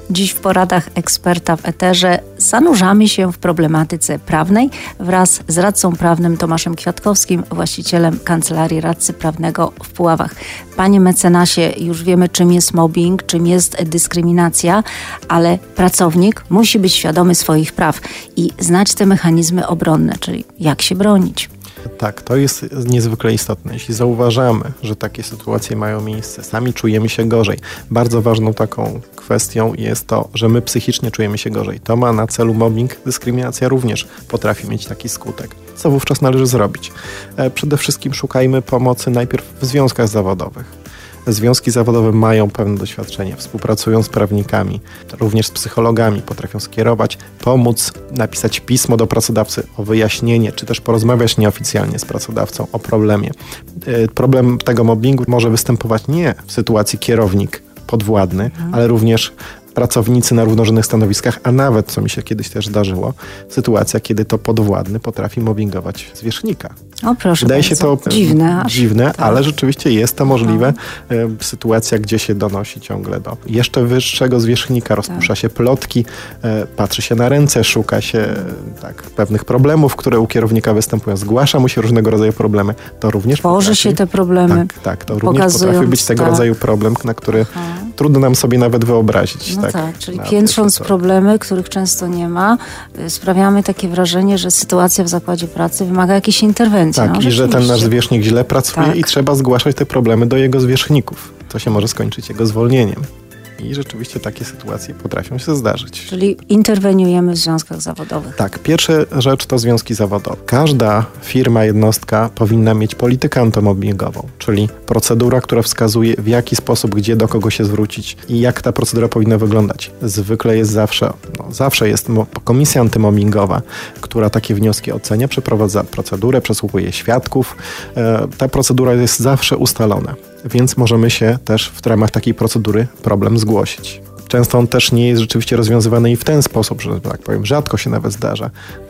Dziś w poradach eksperta w eterze zanurzamy się w problematyce prawnej wraz z radcą prawnym Tomaszem Kwiatkowskim, właścicielem Kancelarii Radcy Prawnego w Puławach. Panie mecenasie, już wiemy, czym jest mobbing, czym jest dyskryminacja, ale pracownik musi być świadomy swoich praw i znać te mechanizmy obronne, czyli jak się bronić. Tak, to jest niezwykle istotne. Jeśli zauważamy, że takie sytuacje mają miejsce, sami czujemy się gorzej. Bardzo ważną taką kwestią jest to, że my psychicznie czujemy się gorzej. To ma na celu mobbing, dyskryminacja również potrafi mieć taki skutek. Co wówczas należy zrobić? Przede wszystkim szukajmy pomocy najpierw w związkach zawodowych. Związki zawodowe mają pewne doświadczenie, współpracują z prawnikami, również z psychologami, potrafią skierować, pomóc, napisać pismo do pracodawcy o wyjaśnienie, czy też porozmawiać nieoficjalnie z pracodawcą o problemie. Problem tego mobbingu może występować nie w sytuacji kierownik podwładny, ale również pracownicy na równorzędnych stanowiskach, a nawet, co mi się kiedyś też zdarzyło, sytuacja, kiedy to podwładny potrafi mobbingować zwierzchnika. O proszę Wydaje bardzo. się to dziwne, tak. Ale rzeczywiście jest to możliwe. Sytuacja, gdzie się donosi ciągle do jeszcze wyższego zwierzchnika, rozpusza się plotki, patrzy się na ręce, szuka się pewnych problemów, które u kierownika występują, zgłasza mu się różnego rodzaju problemy. To również tworzy się te problemy. Tak, to również potrafi być tego rodzaju problem, na który trudno nam sobie nawet wyobrazić. Czyli piętrząc problemy, których często nie ma, sprawiamy takie wrażenie, że sytuacja w zakładzie pracy wymaga jakiejś interwencji. I że ten nasz zwierzchnik źle pracuje i trzeba zgłaszać te problemy do jego zwierzchników. To się może skończyć jego zwolnieniem. I rzeczywiście takie sytuacje potrafią się zdarzyć. Czyli interweniujemy w związkach zawodowych. Tak, pierwsza rzecz to związki zawodowe. Każda firma, jednostka powinna mieć politykę antymobbingową, czyli procedura, która wskazuje, w jaki sposób, gdzie, do kogo się zwrócić i jak ta procedura powinna wyglądać. Zwykle jest zawsze jest komisja antymobbingowa, która takie wnioski ocenia, przeprowadza procedurę, przesłuchuje świadków. Ta procedura jest zawsze ustalona, więc możemy się też w ramach takiej procedury problem zgłosić. Często on też nie jest rzeczywiście rozwiązywany i w ten sposób, że tak powiem, rzadko się nawet zdarza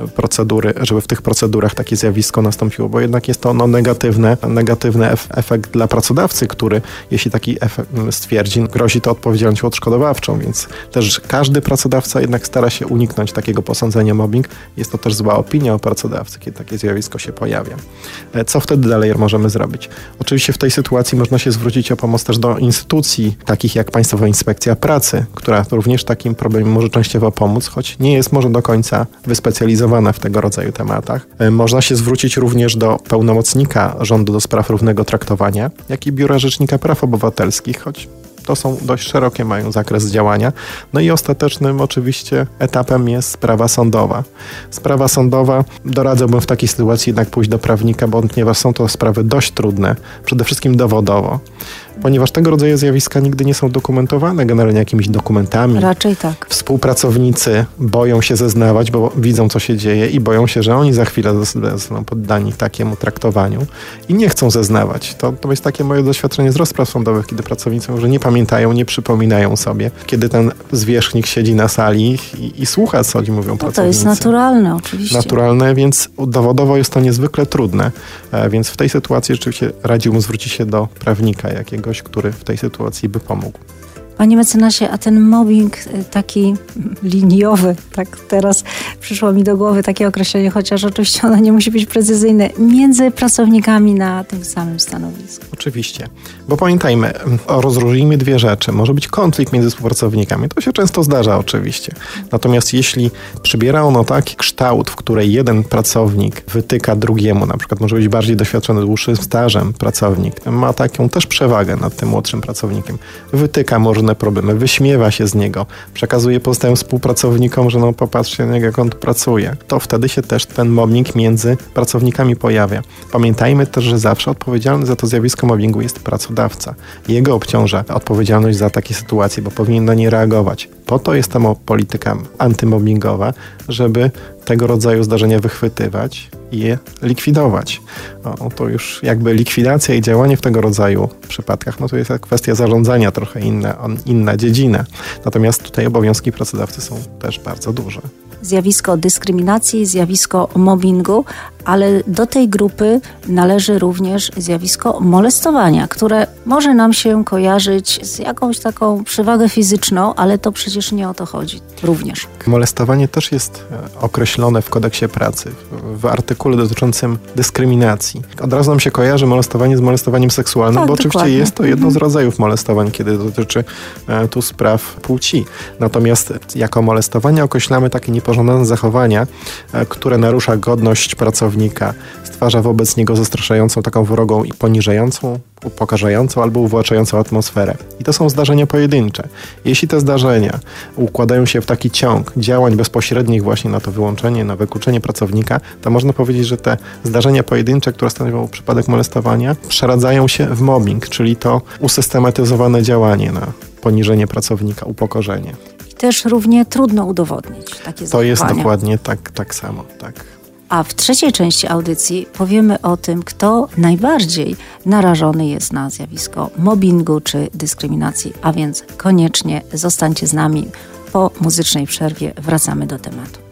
żeby w tych procedurach takie zjawisko nastąpiło, bo jednak jest to negatywny efekt dla pracodawcy, który, jeśli taki efekt stwierdzi, grozi to odpowiedzialnością odszkodowawczą, więc też każdy pracodawca jednak stara się uniknąć takiego posądzenia mobbing. Jest to też zła opinia o pracodawcy, kiedy takie zjawisko się pojawia. Co wtedy dalej możemy zrobić? Oczywiście w tej sytuacji można się zwrócić o pomoc też do instytucji, takich jak Państwowa Inspekcja Pracy, która również takim problemem może częściowo pomóc, choć nie jest może do końca wyspecjalizowana w tego rodzaju tematach. Można się zwrócić również do pełnomocnika rządu do spraw równego traktowania, jak i Biura Rzecznika Praw Obywatelskich, choć to są dość szerokie, mają zakres działania. No i ostatecznym oczywiście etapem jest sprawa sądowa. Sprawa sądowa, doradzałbym w takiej sytuacji jednak pójść do prawnika, ponieważ są to sprawy dość trudne, przede wszystkim dowodowo. Ponieważ tego rodzaju zjawiska nigdy nie są dokumentowane generalnie jakimiś dokumentami. Raczej tak. Współpracownicy boją się zeznawać, bo widzą, co się dzieje i boją się, że oni za chwilę zostaną poddani takiemu traktowaniu i nie chcą zeznawać. To jest takie moje doświadczenie z rozpraw sądowych, kiedy pracownicy mówią, że nie pamiętają, nie przypominają sobie, kiedy ten zwierzchnik siedzi na sali i słucha, co oni mówią pracownicy. To jest naturalne, oczywiście. Naturalne, więc dowodowo jest to niezwykle trudne, więc w tej sytuacji rzeczywiście radziłbym zwrócić się do prawnika jakiegoś, który w tej sytuacji by pomógł. Panie mecenasie, a ten mobbing taki liniowy, tak teraz przyszło mi do głowy takie określenie, chociaż oczywiście ono nie musi być precyzyjne, między pracownikami na tym samym stanowisku. Oczywiście, bo pamiętajmy, rozróżnijmy dwie rzeczy. Może być konflikt między współpracownikami, to się często zdarza oczywiście. Natomiast jeśli przybiera ono taki kształt, w której jeden pracownik wytyka drugiemu, na przykład może być bardziej doświadczony, dłuższym stażem pracownik, ma taką też przewagę nad tym młodszym pracownikiem, wytyka może problemy, wyśmiewa się z niego, przekazuje pozostałym współpracownikom, że popatrzcie, jak on tu pracuje. To wtedy się też ten mobbing między pracownikami pojawia. Pamiętajmy też, że zawsze odpowiedzialny za to zjawisko mobbingu jest pracodawca. Jego obciąża odpowiedzialność za takie sytuacje, bo powinien na nie reagować. Po to jest tam polityka antymobbingowa, żeby tego rodzaju zdarzenia wychwytywać i je likwidować. To już jakby likwidacja i działanie w tego rodzaju przypadkach, to jest kwestia zarządzania trochę inna dziedzina. Natomiast tutaj obowiązki pracodawcy są też bardzo duże. Zjawisko dyskryminacji, zjawisko mobbingu, ale do tej grupy należy również zjawisko molestowania, które może nam się kojarzyć z jakąś taką przewagą fizyczną, ale to przecież nie o to chodzi również. Molestowanie też jest określone w kodeksie pracy, w artykule dotyczącym dyskryminacji. Od razu nam się kojarzy molestowanie z molestowaniem seksualnym, tak, bo oczywiście dokładnie. jest to jedno z rodzajów molestowań, kiedy dotyczy tu spraw płci. Natomiast jako molestowanie określamy takie niepożądane zachowania, które narusza godność pracownika, stwarza wobec niego zastraszającą, taką wrogą i poniżającą, upokarzającą albo uwłaczającą atmosferę. I to są zdarzenia pojedyncze. Jeśli te zdarzenia układają się w taki ciąg działań bezpośrednich właśnie na to wyłączenie, na wykluczenie pracownika, to można powiedzieć, że te zdarzenia pojedyncze, które stanowią przypadek molestowania, przeradzają się w mobbing, czyli to usystematyzowane działanie na poniżenie pracownika, upokorzenie. I też równie trudno udowodnić takie zachowania. To jest dokładnie tak samo, tak. A w trzeciej części audycji powiemy o tym, kto najbardziej narażony jest na zjawisko mobbingu czy dyskryminacji, a więc koniecznie zostańcie z nami. Po muzycznej przerwie wracamy do tematu.